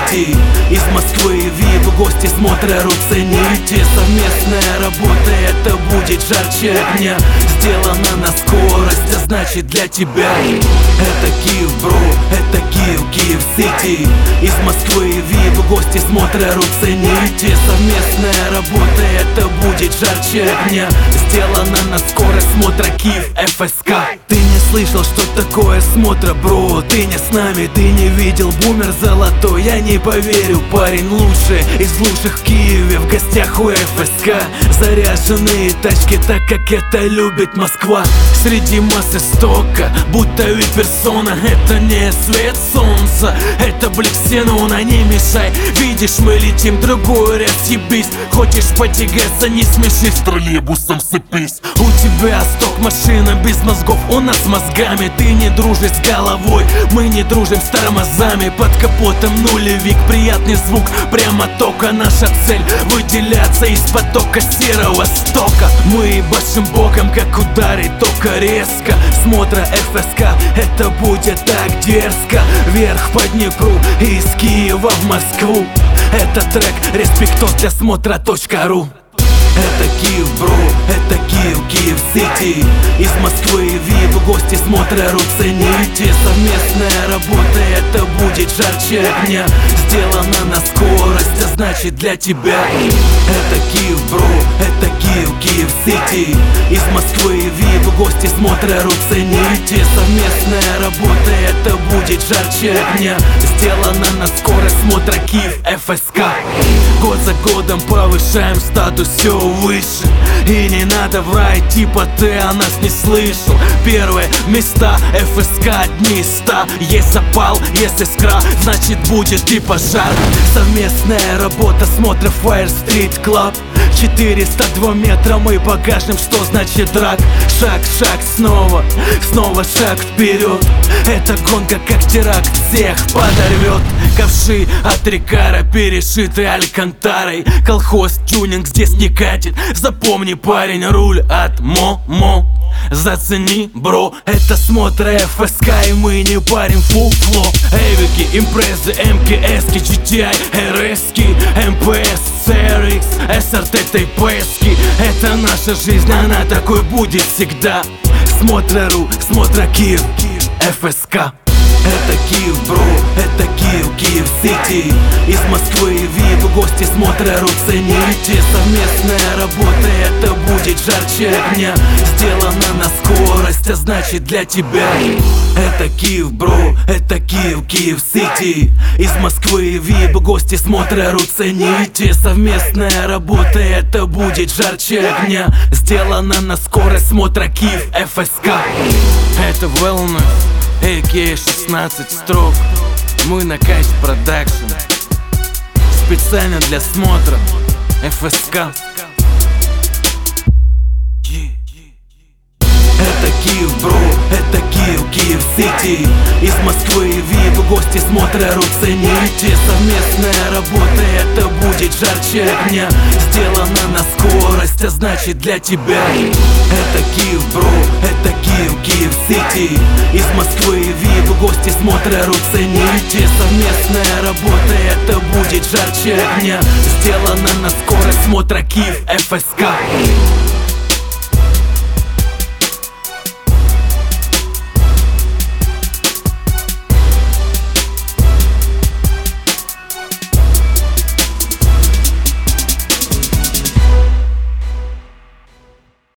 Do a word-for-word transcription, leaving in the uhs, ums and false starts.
Сити. Из Москвы ви ай пи гости смотрят, цените. Совместная работа, это будет жарче огня. Сделано на скорость, а значит для тебя. Это Киев, бро, это Киев, Киев Сити. Из Москвы ви ай пи гости смотрят, цените. Совместная работа, это будет жарче огня. Сделано на скорость, смотра Киев, эф эс ка. Ты не слышал, что такое смотра, бро? Ты не с нами, ты не видел бумер золотой. Я не поверю, парень лучший из лучших в Киеве. В гостях у эф эс ка. Заряженные тачки, так как это любит Москва. Среди массы стока, будто вип-персона. Это не свет солнца, это блик ксенона. Не мешай, видишь, мы летим другой раз, ебись. Хочешь потягаться, не смеши, с троллейбусом сыпись. У тебя сток машина без мозгов, у нас с мозгами. Ты не дружишь с головой, мы не дружим с тормозами. Под капотом нулевик, приятный звук, прямо тока. Наша цель выделяться из потока серого стока. Мы башим боком, как ударить тока резко. Смотра эф эс ка, это будет так дерзко. Вверх по Днепру, из Киева в Москву. Это трек респектов для смотра точка ру. Это Киев, бро, это Киев, Киев Сити. Из Москвы ви ай пи гости смотрят, цените. Совместная работа, это будет жарче огня. Сделано на скорость, а значит для тебя. Это Киев, бро, это Киев, Киев Сити. Из Москвы ви ай пи гости смотрят, цените. Совместная работа, это будет жарче огня. Сделано на скорость, смотра Киев, эф эс ка. Год за годом повышаем статус все выше. И не надо врать, типа ты о нас не слышал. Первые места эф эс ка одни из ста. Есть запал, есть искра, значит будет и пожар. Совместная работа, смотра Fire Street Club. Четыреста два метра мы покажем, что значит драк. Шаг, шаг, снова, снова шаг вперед. Эта гонка как теракт, всех подорвет. Ковши от Рикара перешиты алькантарой. Колхоз тюнинг здесь не катит. Запомни, парень, руль от Мо-Мо. Зацени, бро, это смотра эф эс ка, и мы не парим фуфло. Эвики, импрезы, эм ка эс-ки, джи ти ай, эр эс-ки, эм пэ эс, си эр икс, эс эр ти, ти пи эс-ки. Это наша жизнь, она такой будет всегда. Смотра.ру, смотра Киев, эф эс ка. Это Киев, бро, это Киев, Киев Сити. Из Москвы ви ай пи гости смотрят, цените. Совместная работа, это будет жарче огня. Сделано на скорость, а значит для тебя. Это Киев, бро, это Киев, Киев Сити. Из Москвы ви ай пи гости смотрят, цените. Совместная работа, это будет жарче огня. Сделано на скорость, смотра Киев, эф эс ка. Это Wellness, эй кей шестнадцать строк. Мы на Кайф Продакшн. Специально для смотра эф эс ка. Это Киев, бро, это Киев, Киев Сити. Из Москвы ви ай пи гости смотрят, цените. Совместная работа, это будет жарче огня. Сделано на скорость, а значит для тебя. Это Киев, бро, это Киев, Киев Сити. Из Москвы ви ай пи гости смотрят, цените. Совместная работа, это будет жарче огня. Сделано на скорость, смотра Киев, эф эс ка.